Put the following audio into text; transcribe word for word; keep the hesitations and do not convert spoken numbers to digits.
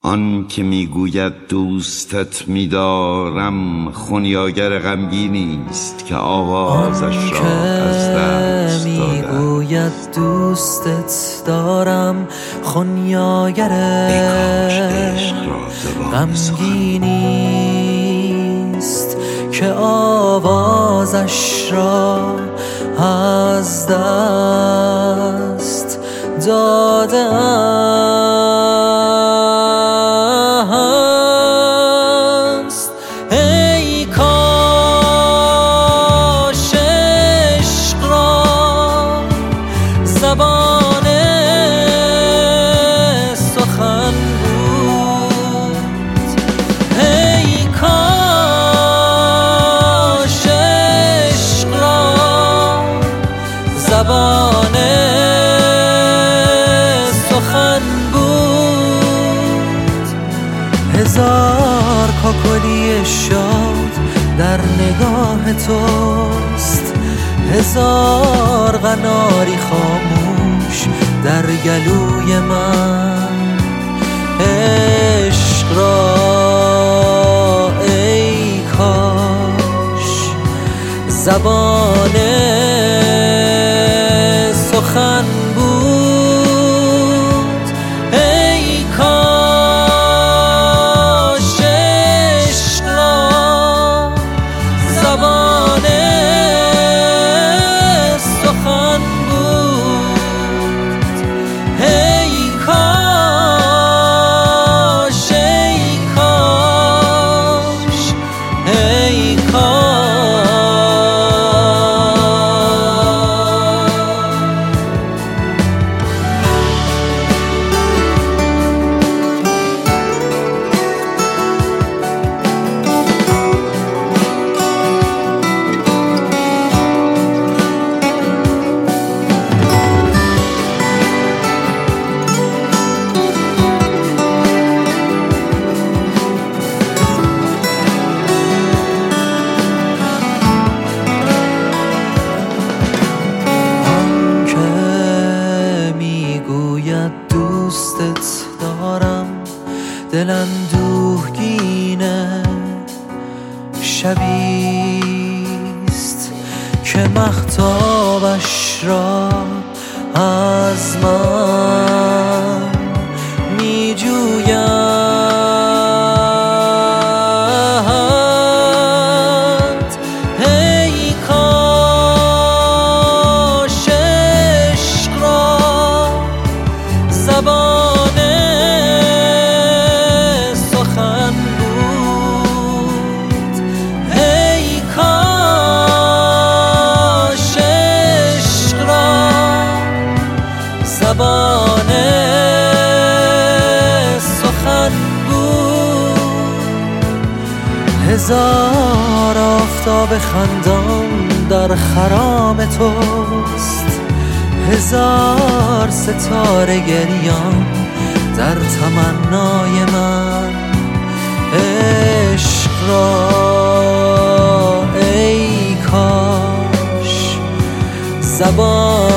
آن که میگوید دوستت میدارم خونیاگر غمگینی است که آوازش را از دست داده. میگوید دوستت دارم خونیاگر غمگینی است که آوازش را از دست داده است. ای کاش عشق را زبان سخن بود. ای کاش عشق را زبان سخن بود. هزار کاکلی شاد در نگاه توست، هزار قناری خاموش در گلوی من. عشق را ای کاش زبان سخن بود. ای کاش عشق را زبان سخن بود. ای کاش ای کاش ای کاش. دوستت دارم دل اندوهگینه، شبیست که مهتابش را از من می جوید. ای کاش عشق را زبان سخن بود. ای کاش عشق را زبان سخن بود. هزار آفتاب خندان در خرام توست، هزار ستاره گریان در تمنای من. عشق را ای کاش زبان